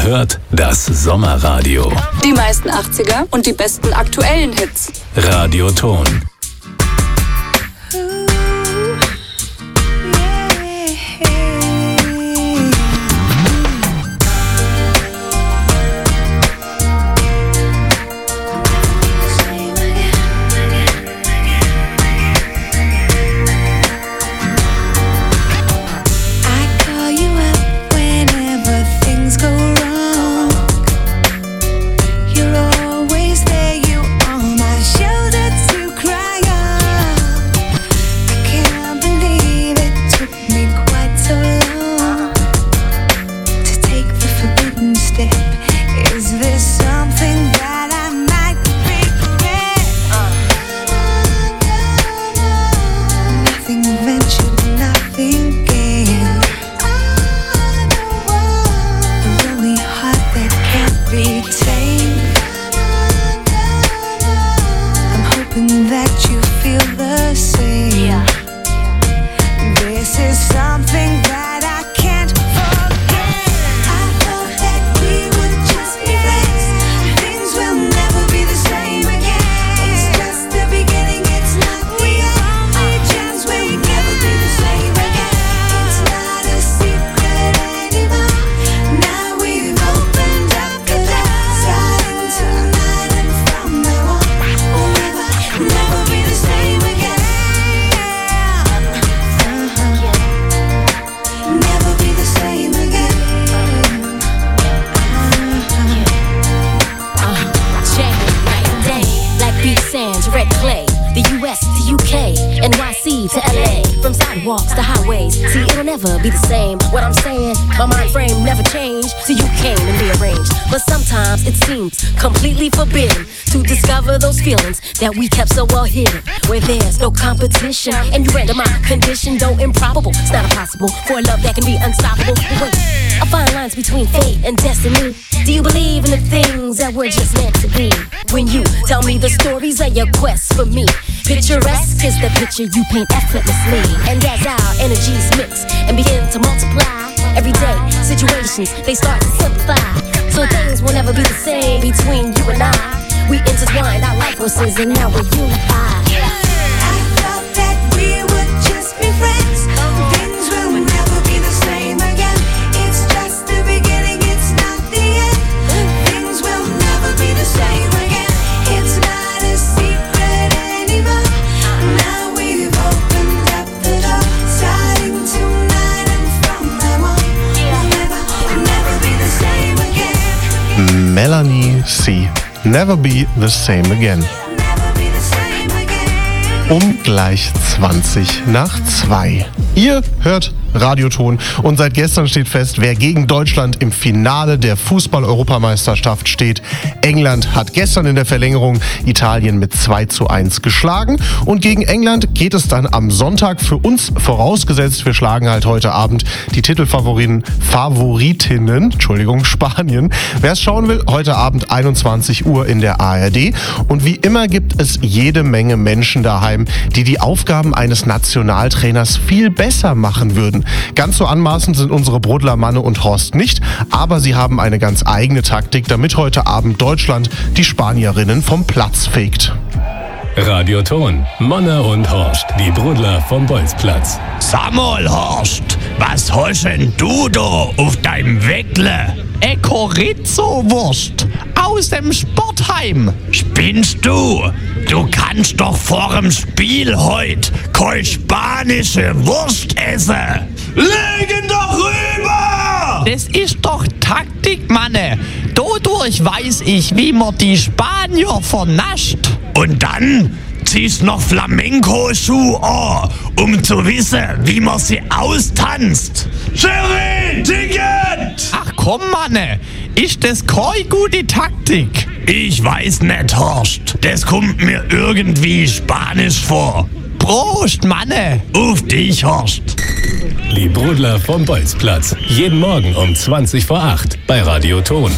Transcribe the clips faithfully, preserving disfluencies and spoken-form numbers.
hört das Sommerradio. Die meisten achtziger und die besten aktuellen Hits. Radioton. That we kept so well hidden, where there's no competition, and you render my condition, though improbable. It's not impossible for a love that can be unstoppable. Wait, I find lines between fate and destiny. Do you believe in the things that we're just meant to be? When you tell me the stories of your quest for me, picturesque is the picture you paint effortlessly. And as our energies mix and begin to multiply, everyday situations, they start to simplify. So things will never be the same between you and I. We intertwined our life forces and now we're unified. I thought that we would just be friends. Things will never be the same again. It's just the beginning, it's not the end. Things will never be the same again. It's not a secret anymore. Now we've opened up the door, starting tonight and from now on, we'll never, never be the same again. Melanie C. Never be the same again. Um gleich zwanzig nach zwei. Ihr hört Radioton und seit gestern steht fest, wer gegen Deutschland im Finale der Fußball-Europameisterschaft steht. England hat gestern in der Verlängerung Italien mit zwei zu eins geschlagen und gegen England geht es dann am Sonntag für uns, vorausgesetzt wir schlagen halt heute Abend die Titelfavoriten, Favoritinnen, Entschuldigung, Spanien. Wer es schauen will, heute Abend einundzwanzig Uhr in der A R D und wie immer gibt es jede Menge Menschen daheim, die die Aufgaben eines Nationaltrainers viel besser machen würden. Ganz so anmaßend sind unsere Brodler Manne und Horst nicht, aber sie haben eine ganz eigene Taktik, damit heute Abend Deutschland die Spanierinnen vom Platz fegt. Radioton, Manne und Horst, die Brodler vom Bolzplatz. Sag mal, Horst, was hast denn du da auf deinem Weckle? Eine Chorizo-Wurst aus dem Sportheim. Spinnst du? Du kannst doch vor dem Spiel heute keine spanische Wurst essen. Legen doch rüber! Das ist doch Taktik, Manne. Dadurch weiß ich, wie man die Spanier vernascht. Und dann ziehst noch Flamenco-Schuh an, um zu wissen, wie man sie austanzt. Sherry, Ticket! Ach komm, Manne, ist das keine gute Taktik? Ich weiß nicht, Horst. Das kommt mir irgendwie spanisch vor. Prost, Manne! Auf dich, Horst! Die Brodler vom Bolzplatz. Jeden Morgen um zwanzig vor acht bei Radioton.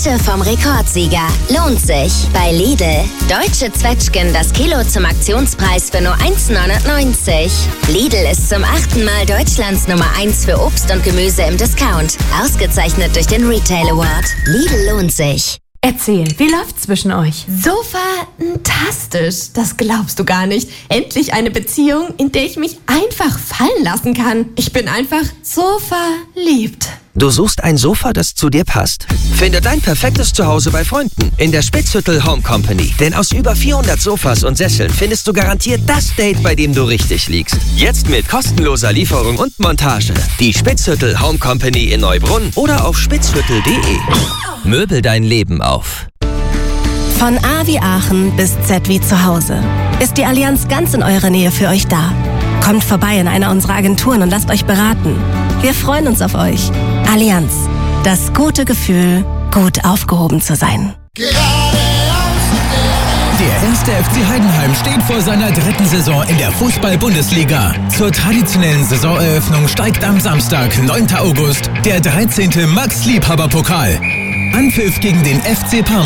Heute vom Rekordsieger. Lohnt sich. Bei Lidl. Deutsche Zwetschgen das Kilo zum Aktionspreis für nur eins neunundneunzig. Lidl ist zum achten Mal Deutschlands Nummer eins für Obst und Gemüse im Discount. Ausgezeichnet durch den Retail Award. Lidl lohnt sich. Erzähl, wie läuft's zwischen euch? So fantastisch. Das glaubst du gar nicht. Endlich eine Beziehung, in der ich mich einfach fallen lassen kann. Ich bin einfach so verliebt. Du suchst ein Sofa, das zu dir passt? Finde dein perfektes Zuhause bei Freunden in der Spitzhüttel Home Company. Denn aus über vierhundert Sofas und Sesseln findest du garantiert das Date, bei dem du richtig liegst. Jetzt mit kostenloser Lieferung und Montage. Die Spitzhüttel Home Company in Neubrunn oder auf spitzhüttel punkt de. Möbel dein Leben auf. Von A wie Aachen bis Z wie zu Hause ist die Allianz ganz in eurer Nähe für euch da. Kommt vorbei in einer unserer Agenturen und lasst euch beraten. Wir freuen uns auf euch. Allianz, das gute Gefühl, gut aufgehoben zu sein. Der erste F C Heidenheim steht vor seiner dritten Saison in der Fußball-Bundesliga. Zur traditionellen Saisoneröffnung steigt am Samstag, neunten August, der dreizehnte Max-Liebhaber-Pokal. Anpfiff gegen den F C Parma.